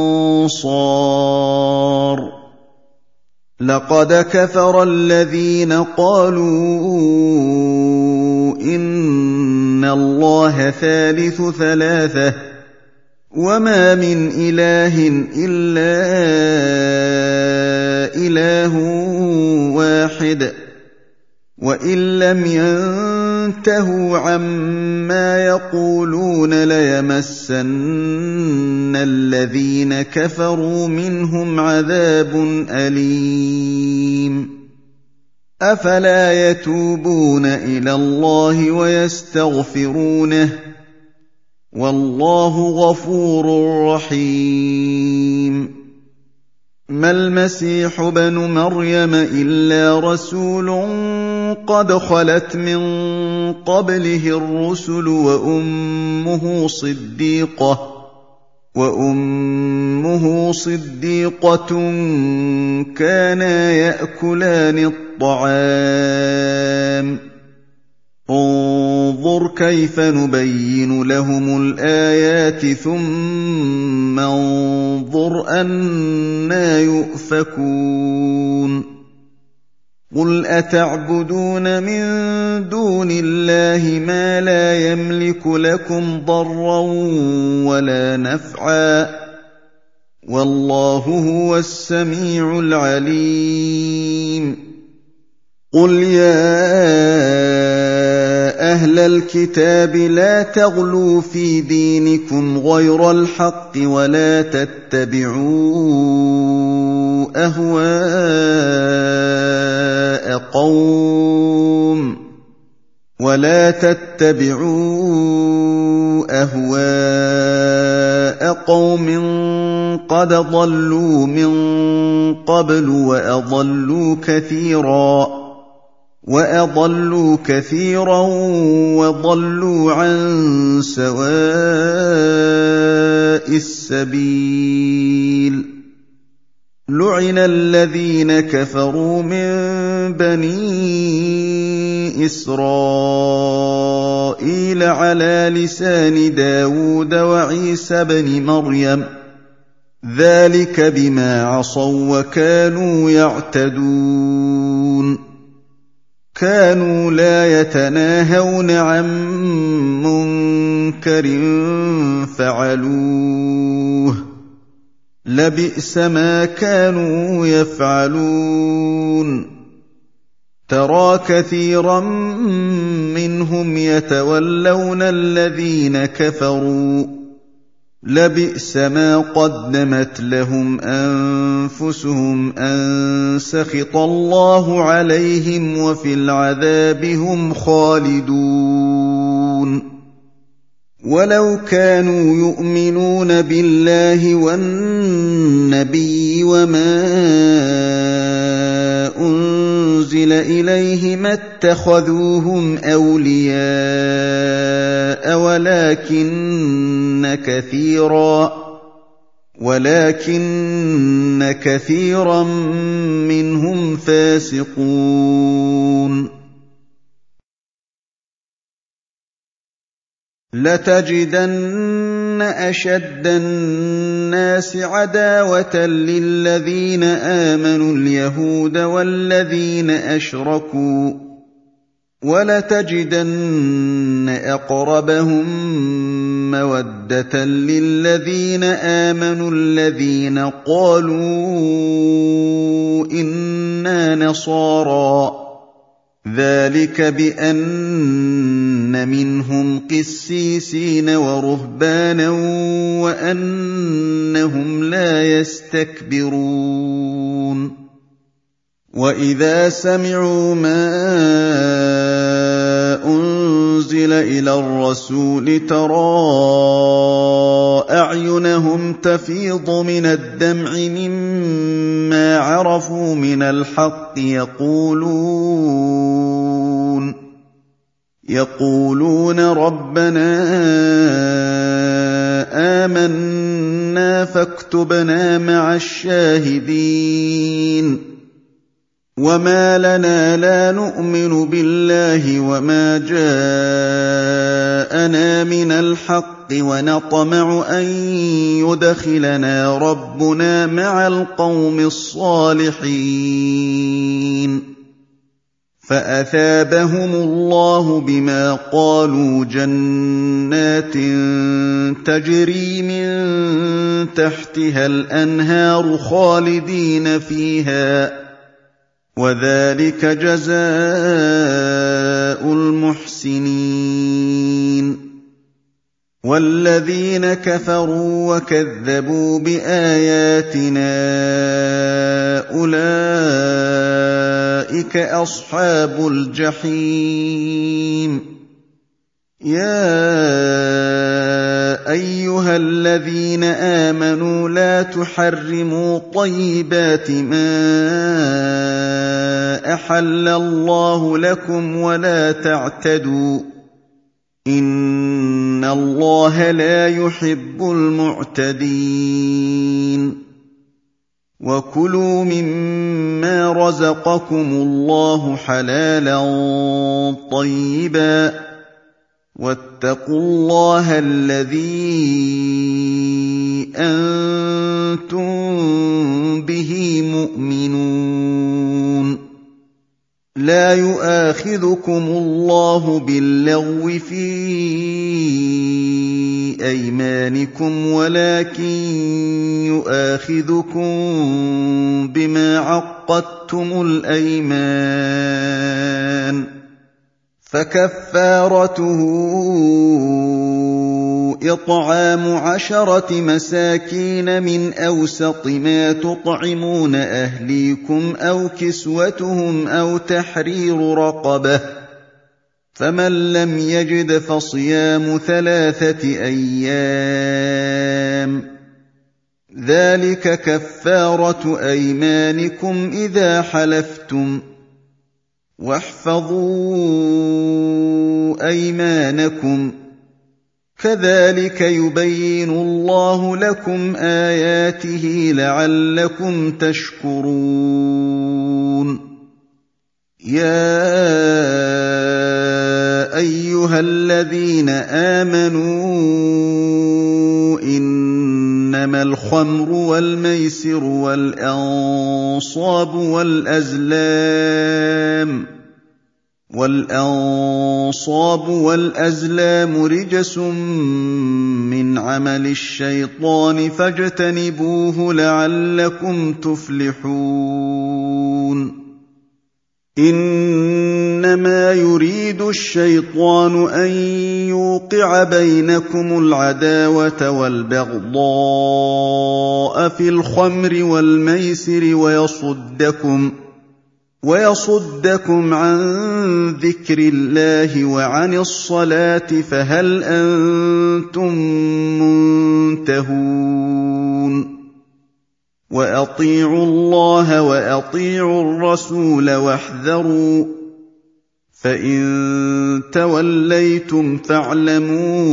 أَنصَارٍ لَقَدْ كَفَرَ الَّذِينَ قَالُوا إِنَّ اللَّهَ ثَالِثُ ثَلَاثَةٍ وَمَا مِنْ إِلَٰهٍ إِلَّا إِلَٰهٌ وَاحِدٌ وَإِن لَّمْ يَنتَهُوا عَمَّا يَقُولُونَ لَيَمَسَّنَّ الَّذِينَ كَفَرُوا مِنْهُمْ عَذَابٌ أَلِيمٌ أَفَلَا يَتُوبُونَ إِلَى اللَّهِ وَيَسْتَغْفِرُونَهُ وَاللَّهُ غَفُورٌ رَّحِيمٌ مَا الْمَسِيحُ ابْنُ مَرْيَمَ إِلَّا رَسُولٌ قَدْ خَلَتْ مِن قَبْلِهِ الرُّسُلُ وَأُمُّهُ صِدِّيقَةٌ وَأُمُّهُ صِدِّيقَةٌ كَانَا يَأْكُلَانِ الطَّعَامَ انظُرْ كَيْفَ نُبَيِّنُ لَهُمُ الْآيَاتِ ثُمَّ انظُرْ أَنَّىٰ يُؤْفَكُونَ قُلْ أَتَعْبُدُونَ مِن دُونِ اللَّهِ مَا لَا يَمْلِكُ لَكُمْ ضَرًّا وَلَا نَفْعًا ۚ وَاللَّهُ هُوَ السَّمِيعُ الْعَلِيمُ قُلْ يَا أَهْلَ الْكِتَابِ لَا تَغْلُوا فِي دِينِكُمْ غَيْرَ الْحَقِّ وَلَا تَتَّبِعُوا أَهْوَاءَ قَوْمٍ وَلَا تَتَّبِعُوا أَهْوَاءَ قَوْمٍ قَدْ ضَلُّوا مِن قَبْلُ وَأَضَلُّوا كَثِيرًا وَأَضَلُّوا كَثِيرًا وَضَلُّوا عَن سَوَاءِ السَّبِيلِ لُعِنَ الَّذِينَ كَفَرُوا مِن بَنِي إِسْرَائِيلَ عَلَىٰ لِسَانِ دَاوُودَ وَعِيسَى ابْنِ مَرْيَمَ ۚ ذَٰلِكَ بِمَا عَصَوا وَّكَانُوا يَعْتَدُونَ كَانُوا لَا يَتَنَاهَوْنَ عَن مُّنكَرٍ فَعَلُوهُ ۚ لَبِئْسَ مَا كَانُوا يَفْعَلُونَ تَرَىٰ كَثِيرًا مِّنْهُمْ يَتَوَلَّوْنَ الَّذِينَ كَفَرُوا ۚ لَبِئْسَ مَا قَدَّمَتْ لَهُمْ أَنفُسُهُمْ أَن سَخِطَ اللَّهُ عَلَيْهِمْ وَفِي الْعَذَابِ هُمْ خَالِدُونَ وَلَوْ كَانُوا يُؤْمِنُونَ بِاللَّهِ وَالنَّبِيِّ وَمَا أُنزِلَ إِلَيْهِ مَا اتَّخَذُوهُمْ أَوْلِيَاءَ وَلَٰكِنَّ كَثِيرًا وَلَٰكِنَّ كَثِيرًا مِّنْهُمْ فَاسِقُونَ لَتَجِدَنَّ أَشَدَّ النَّاسِ عَدَاوَةً لِّلَّذِينَ آمَنُوا الْيَهُودَ وَالَّذِينَ أَشْرَكُوا ۖ وَلَتَجِدَنَّ أَقْرَبَهُم مَّوَدَّةً لِّلَّذِينَ آمَنُوا الَّذِينَ قَالُوا إِنَّا نَصَارَىٰ ۚ ذَٰلِكَ بِأَنَّ مِنْهُمْ قِسِّيسِينَ وَرُهْبَانًا وَأَنَّهُمْ لَا يَسْتَكْبِرُونَ وَإِذَا سَمِعُوا مَا أُنزِلَ إِلَى الرَّسُولِ تَرَىٰ أَعْيُنَهُمْ تَفِيضُ مِنَ الدَّمْعِ مِمَّا عَرَفُوا مِنَ الْحَقِّ يَقُولُونَ يَقُولُونَ رَبَّنَا آمَنَّا فَاكْتُبْنَا مَعَ الشَّاهِدِينَ وَمَا لَنَا لَا نُؤْمِنُ بِاللَّهِ وَمَا جَاءَنَا مِنَ الْحَقِّ وَنَطْمَعُ أَن يُدْخِلَنَا رَبُّنَا مَعَ الْقَوْمِ الصَّالِحِينَ فَأَثَابَهُمُ اللَّهُ بِمَا قَالُوا جَنَّاتٍ تَجْرِي مِن تَحْتِهَا الْأَنْهَارُ خَالِدِينَ فِيهَا ۚ وَذَٰلِكَ جَزَاءُ الْمُحْسِنِينَ وَالَّذِينَ كَفَرُوا وَكَذَّبُوا بِآيَاتِنَا أُولَٰئِكَ أَصْحَابُ الْجَحِيمِ يَا أَيُّهَا الَّذِينَ آمَنُوا لَا تُحَرِّمُوا طَيِّبَاتِ مَا أَحَلَّ اللَّهُ لَكُمْ وَلَا تَعْتَدُوا ۚ إِنَّ اللَّهَ لَا يُحِبُّ الْمُعْتَدِينَ وَكُلُوا مِمَّا رَزَقَكُمُ اللَّهُ حَلَالًا طَيِّبًا ۚ وَاتَّقُوا اللَّهَ الَّذِي أَنتُم بِهِ مُؤْمِنُونَ لا يؤاخذكم الله باللغو في أيمانكم ولكن يؤاخذكم بما عقدتم الأيمان فكفارته إطعام عشرة مساكين من أوسط ما تطعمون أهليكم أو كسوتهم أو تحرير رقبة فمن لم يجد فصيام ثلاثة أيام ذلك كفارة أيمانكم إذا حلفتم واحفظوا أيمانكم كذلك يبين الله لكم آياته لعلكم تشكرون يا أيها الذين آمنوا إنما الخمر والميسر والأنصاب والأزلام والأنصاب والأزلام رجس من عمل الشيطان فاجتنبوه لعلكم تفلحون إنما يريد الشيطان أن يوقع بينكم العداوة والبغضاء في الخمر والميسر ويصدكم ويصدكم عن ذكر الله وعن الصلاة فهل أنتم منتهون وأطيعوا الله وأطيعوا الرسول واحذروا فإن توليتم فاعلموا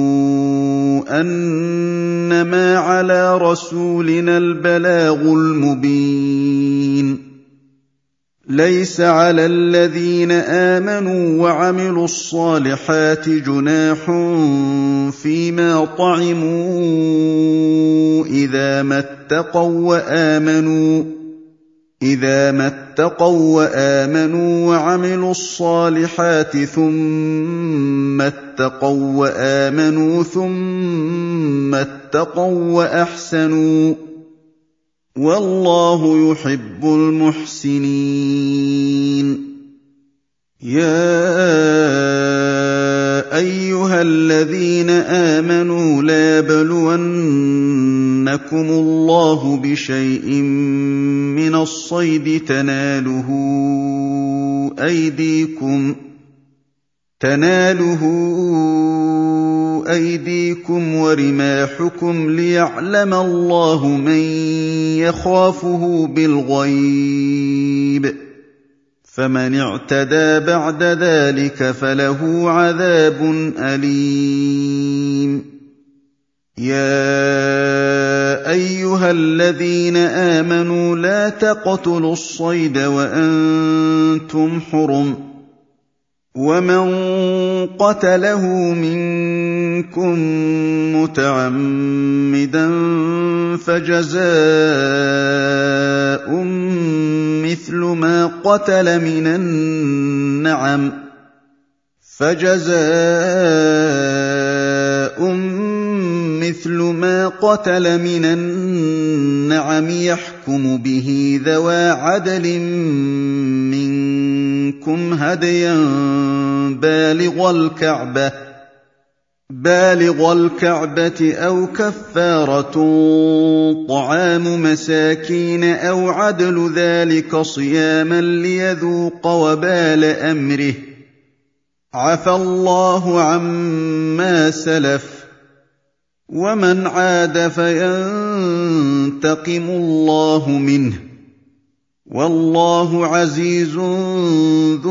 أنما على رسولنا البلاغ المبين ليس على الذين آمنوا وعملوا الصالحات جناح فيما طعموا إذا ما اتقوا وآمنوا إذا ما اتقوا وآمنوا وعملوا الصالحات ثم اتقوا وآمنوا ثم اتقوا وأحسنوا والله يحب المحسنين يا أيها الذين آمنوا لا يبلونكم الله بشيء من الصيد تناله أيديكم تناله أيديكم ورماحكم ليعلم الله من يخافه بالغيب فمن اعتدى بعد ذلك فله عذاب أليم يا أيها الذين آمنوا لا تقتلوا الصيد وأنتم حرم ومن قتله منكم متعمدا فجزاء مثل ما قتل من النعم فجزاء مثل ما قتل من النعم يحكم به ذوى عدل منكم هديا بالغ الكعبة بالغ الكعبة أو كفارة طعام مساكين أو عدل ذلك صياما ليذوق وبال أمره عفى الله عما سلف ومن عاد فينتقم الله منه والله عزيز ذو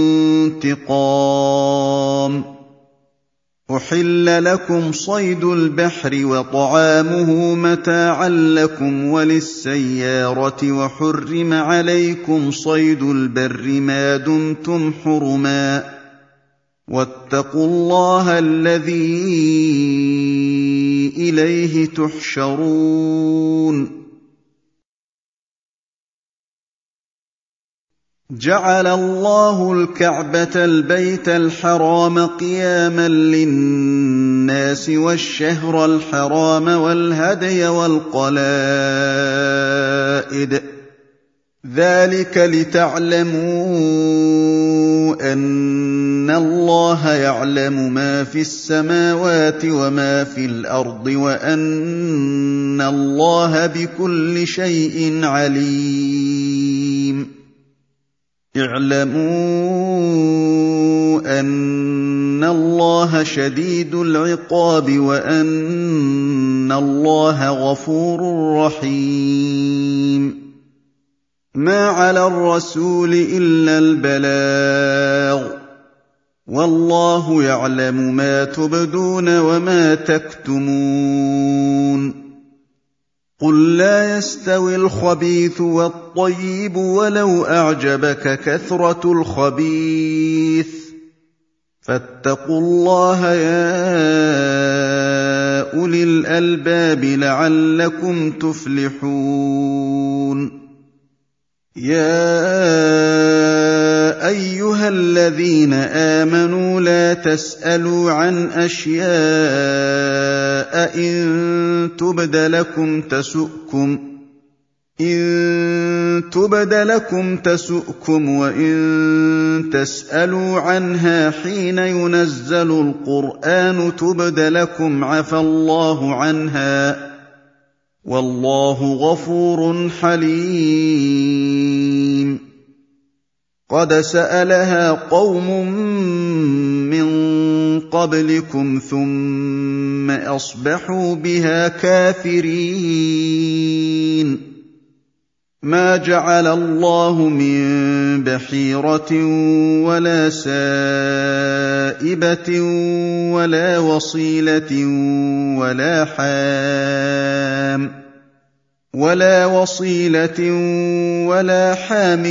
انتقام أحل لكم صيد البحر وطعامه متاعا لكم وللسيارة وحرم عليكم صيد البر ما دمتم حرما واتقوا الله الذي إليه تحشرون جعل الله الكعبة البيت الحرام قياما للناس والشهر الحرام والهدي والقلائد ذلك لتعلموا أن الله يعلم ما في السماوات وما في الأرض وأن الله بكل شيء عليم اعلموا أن الله شديد العقاب وأن الله غفور رحيم ما على الرسول إلا البلاغ والله يعلم ما تبدون وما تكتمون قل لا يستوي الخبيث والطيب ولو أعجبك كثرة الخبيث فاتقوا الله يا أولي الألباب لعلكم تفلحون يا أيها الذين آمنوا لا تسألوا عن أشياء إن تبد لكم تسؤكم إن تبد لكم تسؤكم وإن تسألوا عنها حين ينزل القرآن تبد لكم عفى الله عنها والله غفور حليم قد سألها قوم من قبلكم ثم أصبحوا بها كافرين ما جعل الله من بحيرة ولا سائبة ولا وصيلة ولا حام ولا وصيلة ولا حام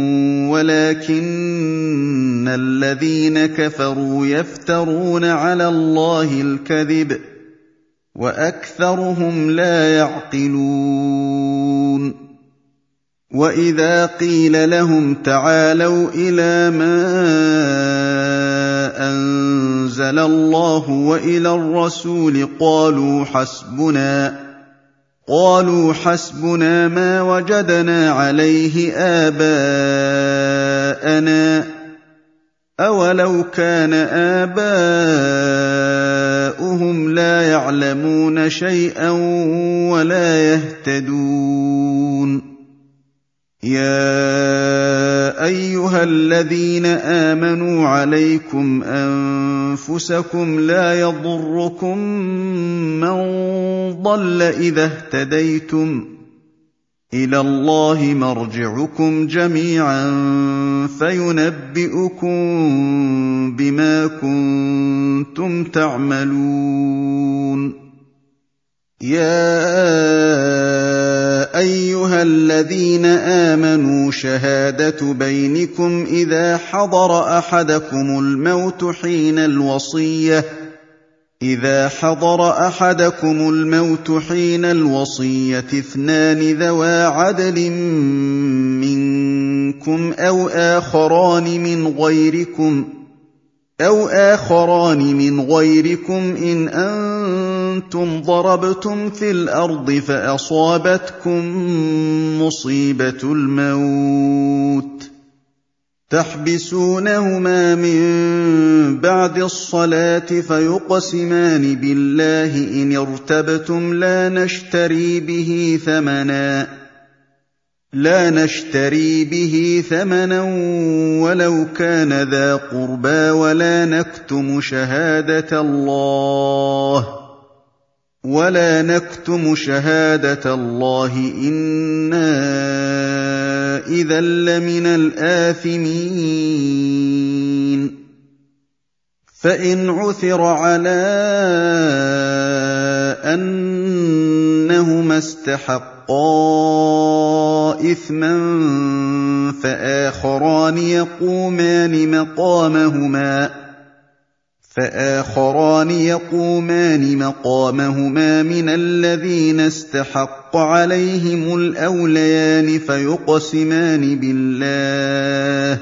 ولكن الذين كفروا يفترون على الله الكذب وأكثرهم لا يعقلون وإذا قيل لهم تعالوا إلى ما أنزل الله وإلى الرسول قالوا حسبنا قالوا حسبنا ما وجدنا عليه آباءنا أولو كان آباؤهم لا يعلمون شيئا ولا يهتدون يا أيها الذين آمنوا عليكم أنفسكم لا يضركم من ضل إذا اهتديتم إلى الله مرجعكم جميعا فينبئكم بما كنتم تعملون يا أيها الذين آمنوا شهادة بينكم إذا حضر أحدكم الموت حين الوصية إذا حضر أحدكم الموت حين الوصية اثنان ذوى عدل منكم أو آخران من غيركم أو آخران من غيركم إن أنتم ضربتم في الأرض فأصابتكم مصيبة الموت تحبسونهما من بعد الصلاة فيقسمان بالله إن ارتبتم لا نشتري به ثمنا لا نشتري به ثمنا ولو كان ذا قربى ولا نكتم شهادة الله ولا نكتم شهادة الله إنا إذا لمن الآثمين فإن عثر على أنهما استحقا إثما فآخران يقومان مقامهما فآخران يقومان مقامهما من الذين استحق عليهم الأوليان فيقسمان بالله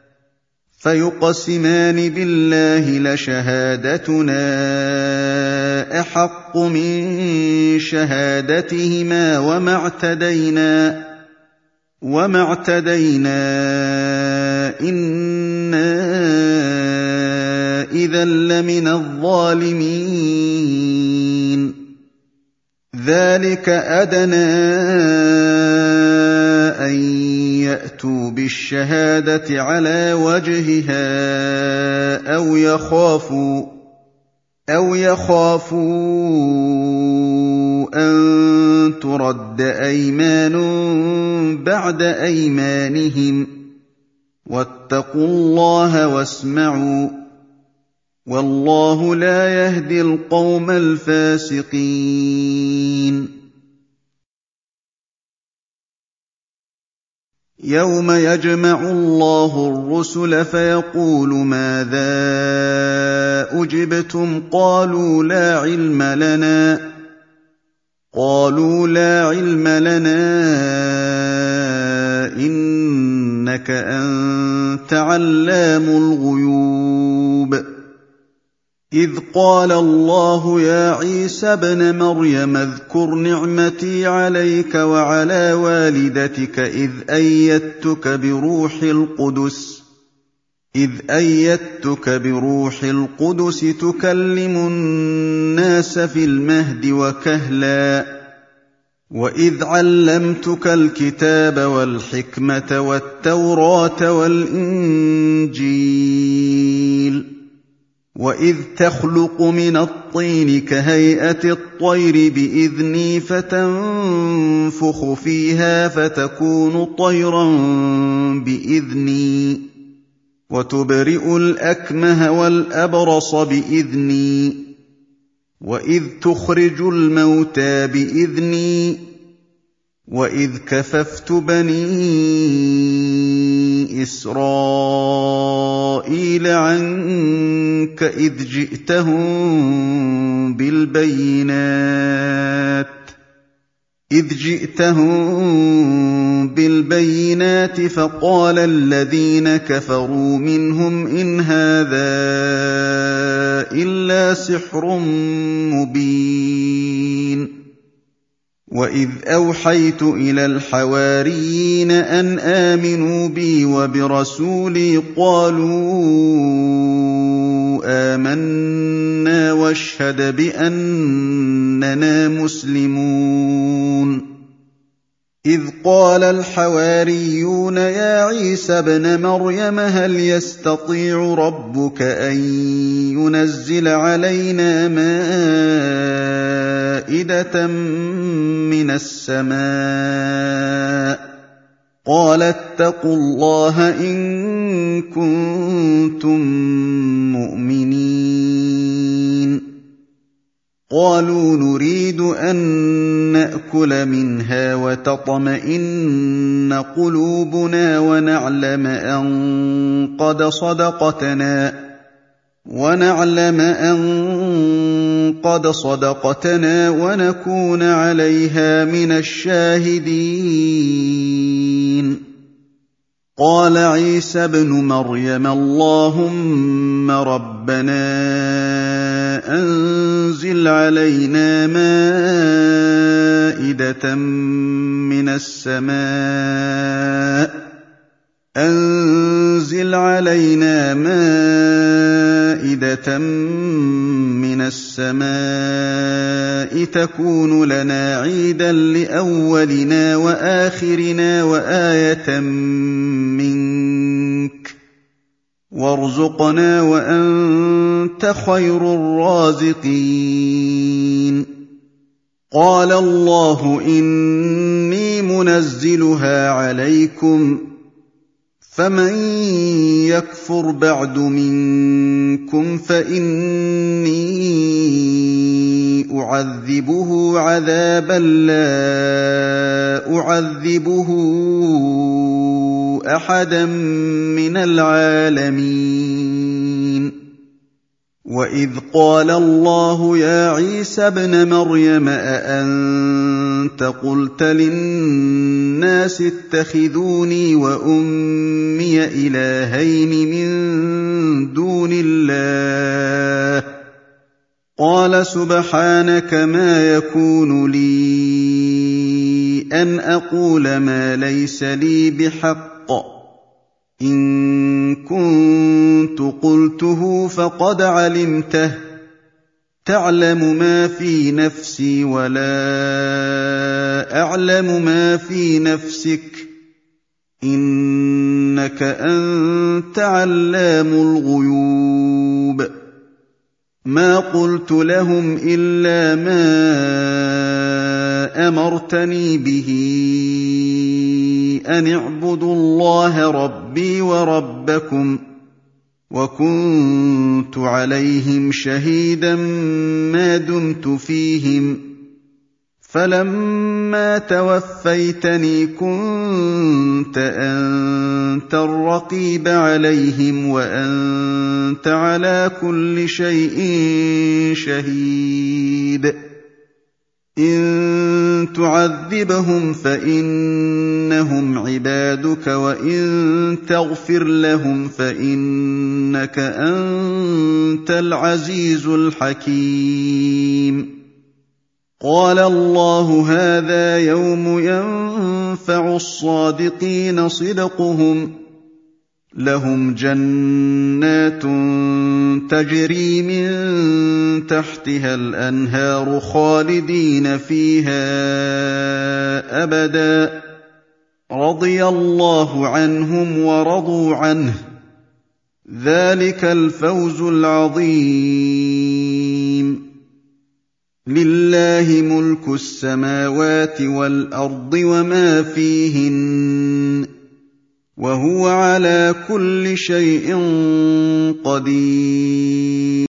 فيقسمان بالله لشهادتنا أحق من شهادتهما وما اعتدينا وما اعتدينا إنا إذا لمن الظالمين ذلك أدنى أن يأتوا بالشهادة على وجهها أو يخافوا أو يخافوا أن ترد أيمان بعد أيمانهم واتقوا الله واسمعوا والله لا يهدي القوم الفاسقين يوم يجمع الله الرسل فيقول ماذا أجبتم قالوا لا علم لنا قالوا لا علم لنا إنك أنت علام الغيوب إذ قال الله يا عيسى ابن مريم اذكر نعمتي عليك وعلى والدتك إذ أيدتك بروح القدس إذ أيدتك بروح القدس تكلم الناس في المهد وكهلا وإذ علمتك الكتاب والحكمة والتوراة والإنجيل وإذ تخلق من الطين كهيئة الطير بإذني فتنفخ فيها فتكون طيرا بإذني وتبرئ الأكمه والأبرص بإذني وإذ تخرج الموتى بإذني وإذ كففت بني إسرائيل عنك إذ جئتهم بالبينات إذ جئتهم بالبينات فقال الذين كفروا منهم إن هذا إلا سحر مبين وإذ أوحيت إلى الحواريين أن آمنوا بي وبرسولي قالوا آمنا واشهد بأننا مسلمون إذ قال الحواريون يا عيسى ابن مريم هل يستطيع ربك أن ينزل علينا مائدة من السماء قال اتقوا الله إن كنتم مؤمنين قالوا نريد أن نأكل منها وتطمئن قلوبنا ونعلم أن قد صدقتنا ونعلم أن قد صدقتنا ونكون عليها من الشاهدين قال عيسى ابن مريم اللهم ربنا أنزل علينا مائدة من السماء أنزل علينا مائدة من السماء تكون لنا عيدا لأولنا وآخرنا وآية منك وارزقنا وأنت خير الرازقين قال الله إني منزلها عليكم فمن يكفر بعد منكم فإني أعذبه عذابا لا أعذبه أحدا من العالمين وَإِذْ قَالَ اللَّهُ يَا عِيسَى ابْنَ مَرْيَمَ أَأَنتَ قُلْتَ لِلنَّاسِ اتَّخِذُونِي وَأُمِّيَ إِلَٰهَيْنِ مِن دُونِ اللَّهِ ۖ قَالَ سُبْحَانَكَ مَا يَكُونُ لِي أَنْ أَقُولَ مَا لَيْسَ لِي بِحَقٍّ ۚ إِن كُنتُ قُلْتُهُ فَقَدْ عَلِمْتَهُ ۚ تَعْلَمُ مَا فِي نَفْسِي وَلَا أَعْلَمُ مَا فِي نَفْسِكَ ۚ إِنَّكَ أَنتَ عَلَّامُ الْغُيُوبِ مَا قُلْتُ لَهُمْ إِلَّا مَا أَمَرْتَنِي بِهِ أَنِ اعْبُدُوا اللَّهَ رَبِّي وَرَبَّكُمْ ۚ وَكُنتُ عَلَيْهِمْ شَهِيدًا مَّا دُمْتُ فِيهِمْ ۖ فَلَمَّا تَوَفَّيْتَنِي كُنتَ أَنتَ الرَّقِيبَ عَلَيْهِمْ وَأَنتَ عَلَىٰ كُلِّ شَيْءٍ شَهِيدٌ إِن تُعَذِّبْهُمْ فَإِنَّهُمْ عِبَادُكَ وَإِن تَغْفِرْ لَهُمْ فَإِنَّكَ أَنتَ الْعَزِيزُ الْحَكِيمُ قَالَ اللَّهُ هَٰذَا يَوْمُ يَنفَعُ الصَّادِقِينَ صِدْقُهُمْ ۚ لَهُمْ جَنَّاتٌ تَجْرِي مِن تَحْتِهَا الْأَنْهَارُ خَالِدِينَ فِيهَا أَبَدًا ۖ رَّضِيَ اللَّهُ عَنْهُمْ وَرَضُوا عَنْهُ ۚ ذَٰلِكَ الْفَوْزُ الْعَظِيمُ لِلَّهِ مُلْكُ السَّمَاوَاتِ وَالْأَرْضِ وَمَا فِيهِنَّ ۚ وَهُوَ عَلَىٰ كُلِّ شَيْءٍ قَدِيرٌ